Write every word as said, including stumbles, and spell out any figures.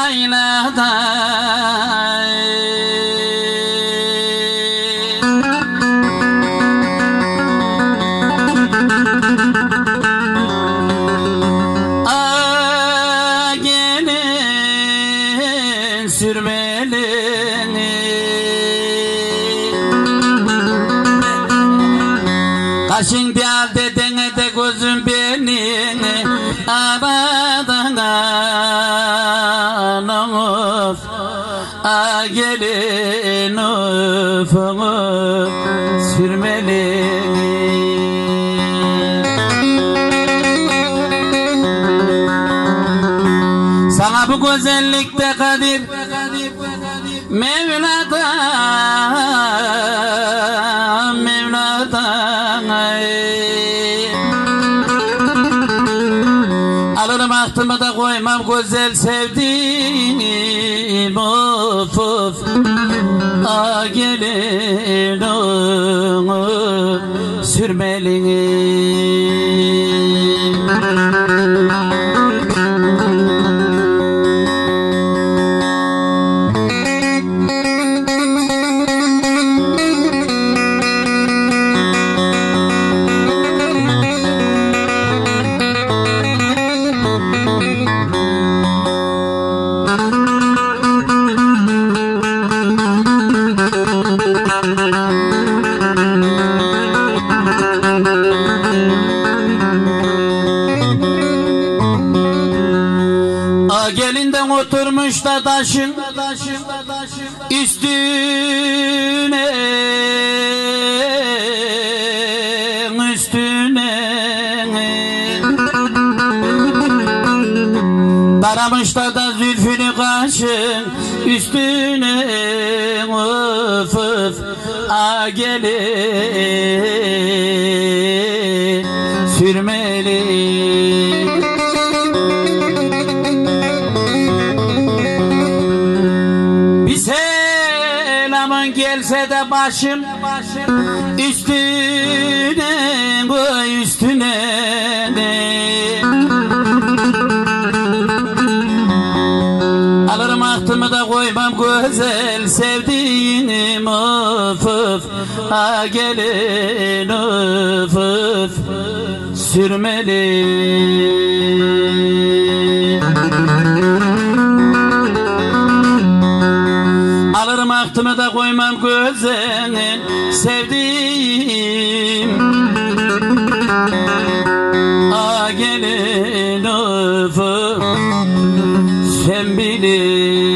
yaylada A gelin sürmelini Kaşın diyal dedene de gözüm benim Aradan of A gelin of of sürmeli Sana bu güzellikte kadir Mevla'dan Mevla'dan Alırım aklıma da koymam güzel sevdiğim of of A gelin of sürmelini A gelinden oturmuş da taşın üstüne üstüne Daramış da da zülfünü kaşın üstüne of of A gelin sürmeli Bir selamın gelse de başım üstüne koy üstüne Alırım aklımı da koymam güzel sevdiğim of of A gelin of of sürmeli Alırım aklımı da koymam güzel sevdiğim A gelin of of sen bilin